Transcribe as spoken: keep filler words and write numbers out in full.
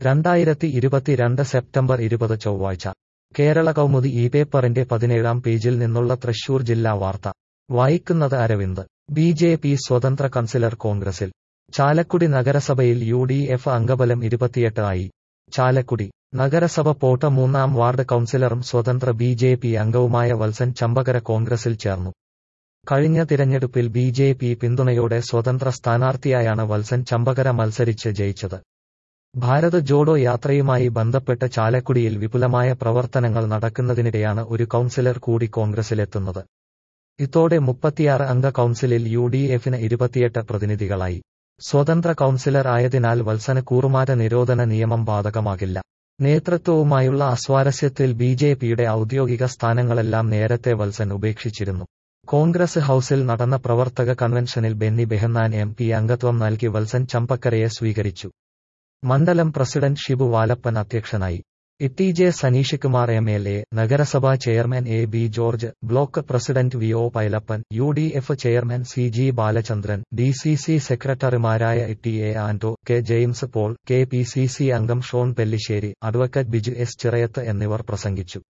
രണ്ടായിരത്തി ഇരുപത്തിരണ്ട് സെപ്റ്റംബർ ഇരുപത് ചൊവ്വാഴ്ച കേരള കൗമുദി ഈ പേപ്പറിന്റെ പതിനേഴാം പേജിൽ നിന്നുള്ള തൃശൂർ ജില്ലാ വാർത്ത വായിക്കുന്നത് അരവിന്ദ്. ബി ജെ പി സ്വതന്ത്ര കൗൺസിലർ കോൺഗ്രസിൽ. ചാലക്കുടി നഗരസഭയിൽ യു ഡി എഫ് അംഗബലം ഇരുപത്തിയെട്ട് ആയി. ചാലക്കുടി നഗരസഭ പോട്ട മൂന്നാം വാർഡ് കൗൺസിലറും സ്വതന്ത്ര ബി ജെ പി അംഗവുമായ വത്സൻ ചമ്പകര കോൺഗ്രസിൽ ചേർന്നു. കഴിഞ്ഞ തിരഞ്ഞെടുപ്പിൽ ബി ജെ പി പിന്തുണയോടെ സ്വതന്ത്ര സ്ഥാനാർത്ഥിയായാണ് വത്സൻ ചമ്പകര മത്സരിച്ച് ജയിച്ചത്. ഭാരത് ജോഡോ യാത്രയുമായി ബന്ധപ്പെട്ട് ചാലക്കുടിയിൽ വിപുലമായ പ്രവർത്തനങ്ങൾ നടക്കുന്നതിനിടെയാണ് ഒരു കൗൺസിലർ കൂടി കോൺഗ്രസിലെത്തുന്നത്. ഇതോടെ മുപ്പത്തിയാറ് അംഗ കൗൺസിലിൽ യു ഡി എഫിന് ഇരുപത്തിയെട്ട് പ്രതിനിധികളായി. സ്വതന്ത്ര കൗൺസിലർ ആയതിനാൽ വത്സന് കൂറുമാറ്റ നിരോധന നിയമം ബാധകമാകില്ല. നേതൃത്വവുമായുള്ള അസ്വാരസ്യത്തിൽ ബി ജെ പിയുടെ ഔദ്യോഗിക സ്ഥാനങ്ങളെല്ലാം നേരത്തെ വത്സൻ ഉപേക്ഷിച്ചിരുന്നു. കോൺഗ്രസ് ഹൌസിൽ നടന്ന പ്രവർത്തക കൺവെൻഷനിൽ ബെന്നി ബെഹന്നാൻ എം പി അംഗത്വം നൽകി വത്സൻ ചമ്പക്കരയെ സ്വീകരിച്ചു. മണ്ഡലം പ്രസിഡന്റ് ഷിബു വാലപ്പൻ അധ്യക്ഷനായി. E J Saneesh Kumar M L A, നഗരസഭാ chairman A B George, block president V O Pailappan, U D F chairman C G Balachandran, D C C സെക്രട്ടറിമാരായ T A Anto, K James Paul, K P C C അംഗം Shone Pellissery, advocate Biju S Chirayath എന്നിവർ പ്രസംഗിച്ചു.